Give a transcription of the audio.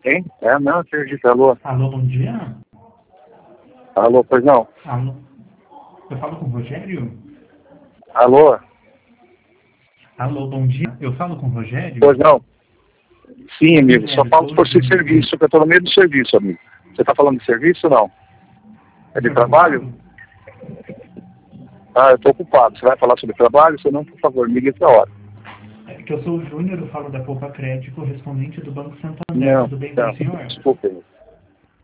Quem? Não acredito. Alô? Alô, bom dia? Alô, pois não? Alô? Eu falo com o Rogério? Alô? Alô, bom dia? Eu falo com o Rogério? Pois não? Sim, amigo. Só Rogério, falo se sou o for de Júnior. serviço, que eu tô no meio do serviço, amigo. Você tá falando de serviço ou não? É de Você tá trabalho? ocupado? Eu tô ocupado. Você vai falar sobre trabalho? Se não, por favor, me ligue essa hora. É que eu sou o Júnior, eu falo da Poupa Crédito, correspondente do Banco Santander. Não, Tudo bem com não. o senhor? Desculpe.